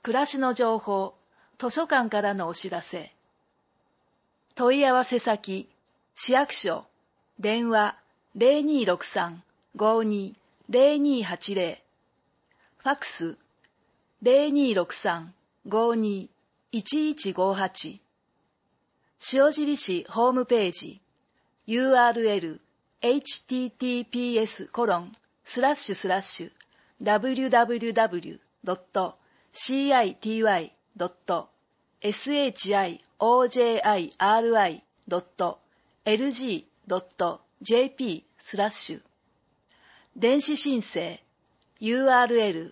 暮らしの情報、図書館からのお知らせ。問い合わせ先、市役所、電話0263-52-0280、ファックス0263-52-1158、塩尻市ホームページ、URL https://www.citi.shijri.lg.jp/ 電子申請 URL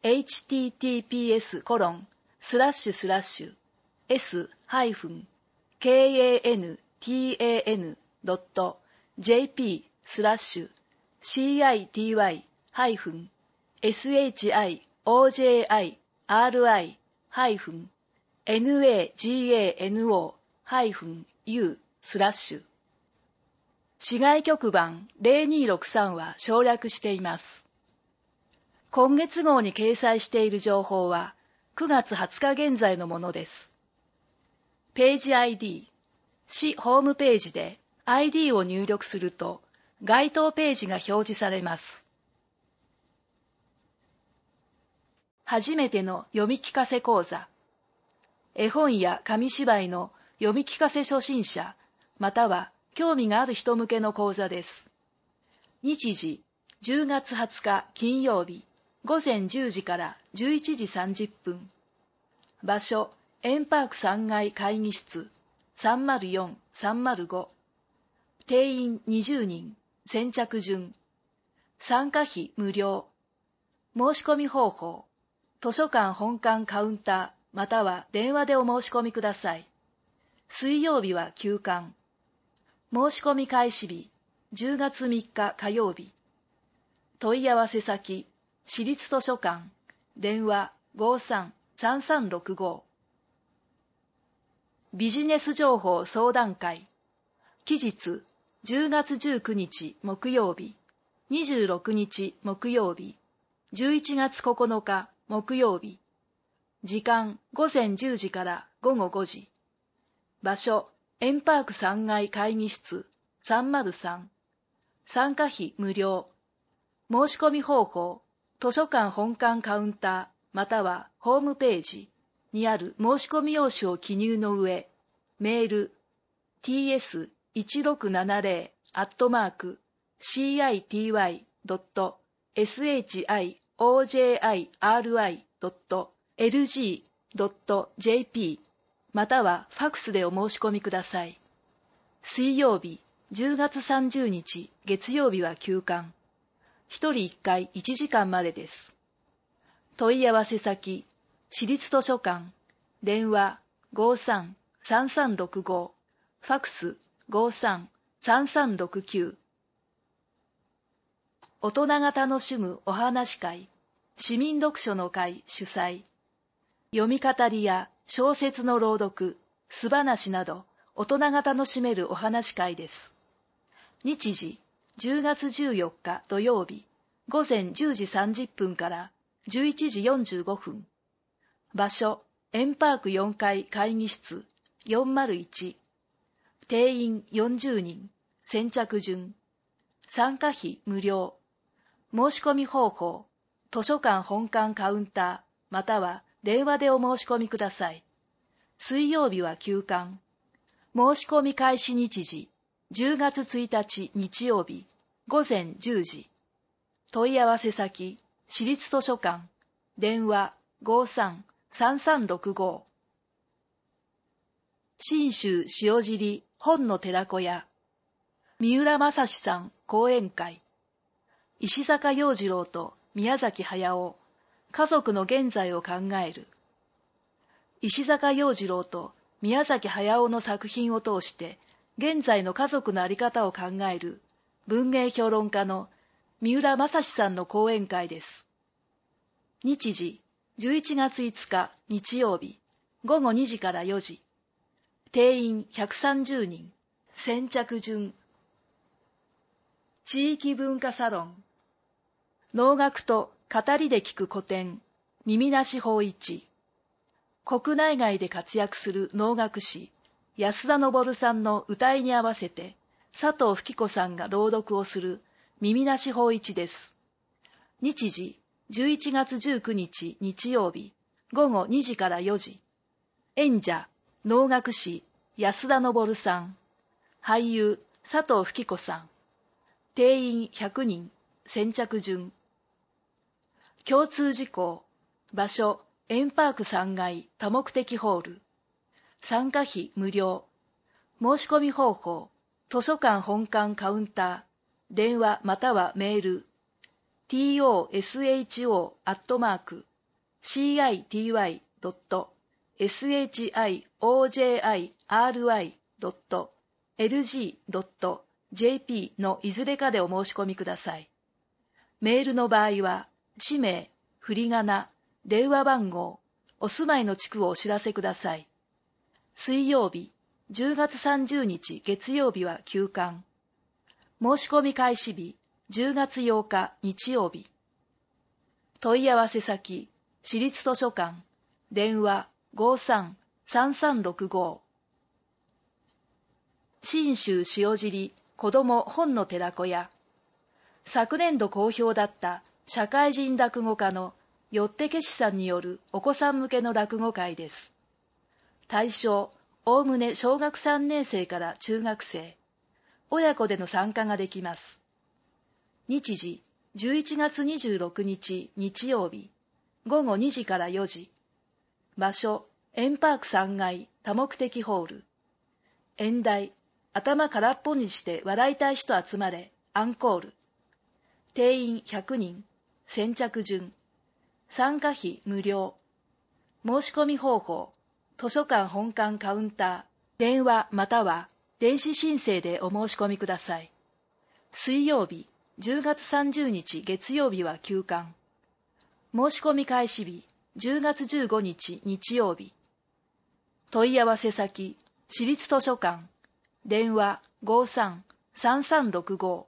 https://s-kantn.jp/citi-shijri-nagano-u/ 市外局番0263は省略しています。今月号に掲載している情報は9月20日現在のものです。ページ ID、市ホームページで ID を入力すると該当ページが表示されます。初めての読み聞かせ講座。絵本や紙芝居の読み聞かせ初心者、または興味がある人向けの講座です。日時、10月20日金曜日、午前10時から11時30分。場所、円パーク3階会議室、304-305。定員20人、先着順。参加費無料。申し込み方法、図書館本館カウンター、または電話でお申し込みください。水曜日は休館。申し込み開始日、10月3日火曜日。問い合わせ先、市立図書館、電話53-3365。ビジネス情報相談会。期日、10月19日木曜日、26日木曜日、11月9日木曜日。時間、午前10時から午後5時。場所、円パーク3階会議室303。参加費無料。申し込み方法、図書館本館カウンター、またはホームページにある申し込み用紙を記入の上、メール、ts167@citi.shijri.lg.jp またはファックスでお申し込みください。水曜日、10月30日月曜日は休館。1人1回1時間までです。問い合わせ先、市立図書館、電話53-3365、ファックス53-3369。大人が楽しむお話会、市民読書の会主催。読み語りや小説の朗読、素話など、大人が楽しめるお話会です。日時、10月14日土曜日、午前10時30分から11時45分。場所、円パーク4階会議室401。定員40人、先着順。参加費無料。申し込み方法、図書館本館カウンター、または電話でお申し込みください。水曜日は休館。申し込み開始日時、10月1日日曜日、午前10時。問い合わせ先、市立図書館、電話53-3365。信州塩尻本の寺子屋、三浦正史さん講演会。石坂洋次郎と宮崎駿、家族の現在を考える。石坂洋次郎と宮崎駿の作品を通して現在の家族の在り方を考える文芸評論家の三浦正史さんの講演会です。日時、11月5日日曜日、午後2時から4時。定員130人、先着順。地域文化サロン。能楽と語りで聞く古典、耳なし法一。 国内外で活躍する能楽師、安田昇さんの歌いに合わせて、佐藤吹子さんが朗読をする耳なし法一です。日時、11月19日日曜日、午後2時から4時。演者、能楽師、安田昇さん。俳優、佐藤吹子さん。定員100人、先着順。共通事項、場所、円パーク3階多目的ホール。参加費無料。申し込み方法、図書館本館カウンター、電話またはメール、tosho@shioji.lg.jp のいずれかでお申し込みください。メールの場合は、氏名、振り仮名、電話番号、お住まいの地区をお知らせください。水曜日、10月30日月曜日は休館。申し込み開始日、10月8日日曜日。問い合わせ先、市立図書館、電話53-3365。信州塩尻子ども本の寺子屋。昨年度好評だった社会人落語家のよってけしさんによるお子さん向けの落語会です。対象、おおむね小学3年生から中学生。親子での参加ができます。日時、11月26日日曜日、午後2時から4時。場所、円パーク3階多目的ホール。演題、頭空っぽにして笑いたい人集まれ、アンコール。定員100人、先着順。参加費無料。申し込み方法、図書館本館カウンター、電話または電子申請でお申し込みください。水曜日、10月30日月曜日は休館。申し込み開始日、10月15日日曜日。問い合わせ先、市立図書館、電話53-3365。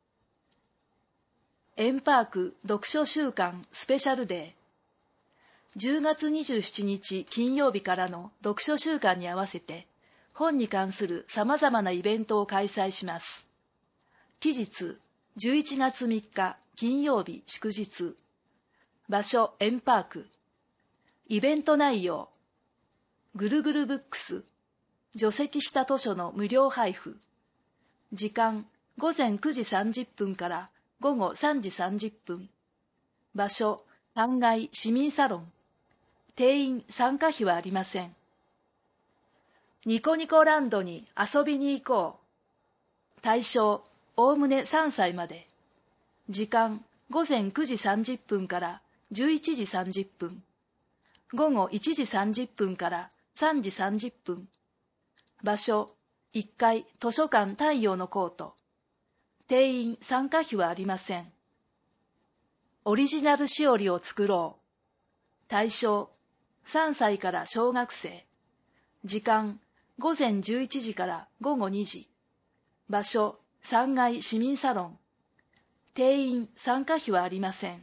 円パーク読書週間スペシャルデー。10月27日金曜日からの読書週間に合わせて、本に関する様々なイベントを開催します。期日、11月3日金曜日祝日。場所、円パーク。イベント内容。ぐるぐるブックス。除籍した図書の無料配布。時間、午前9時30分から午後3時30分。場所、3階市民サロン。定員参加費はありません。ニコニコランドに遊びに行こう。対象、おおむね3歳まで。時間、午前9時30分から11時30分。午後1時30分から3時30分。場所、1階図書館太陽のコート。定員参加費はありません。オリジナルしおりを作ろう。対象、3歳から小学生。時間、午前11時から午後2時。場所、3階市民サロン。定員参加費はありません。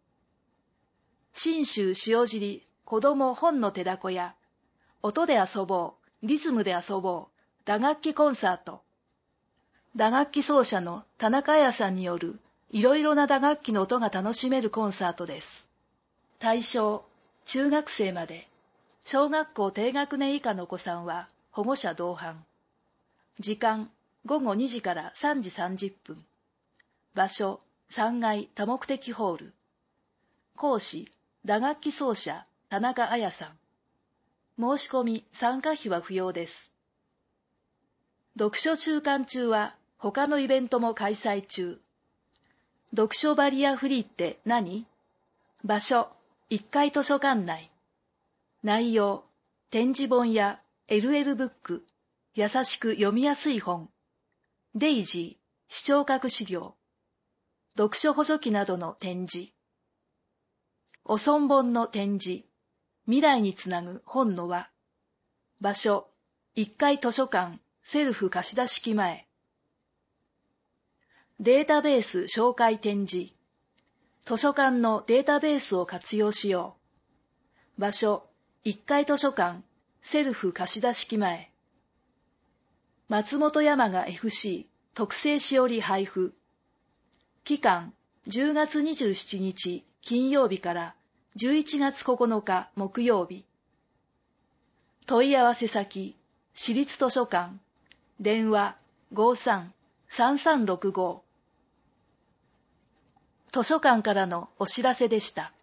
信州塩尻子ども本の寺子屋。音で遊ぼう、リズムで遊ぼう、打楽器コンサート。打楽器奏者の田中彩さんによるいろいろな打楽器の音が楽しめるコンサートです。対象、中学生まで。小学校低学年以下のお子さんは保護者同伴。時間、午後2時から3時30分。場所、3階多目的ホール。講師、打楽器奏者、田中彩さん。申し込み、参加費は不要です。読書週間中は他のイベントも開催中。読書バリアフリーって何？場所、1階図書館内。内容、展示本や LL ブック、優しく読みやすい本。デイジー、視聴覚資料。読書補助器などの展示。お損本の展示。未来につなぐ本の輪。場所、1階図書館、セルフ貸出式前。データベース紹介展示。図書館のデータベースを活用しよう。場所、 1階図書館セルフ貸出式前。松本山雅 FC 特製しおり配布。期間10月27日金曜日から11月9日木曜日。問い合わせ先、市立図書館、電話53-3365。図書館からのお知らせでした。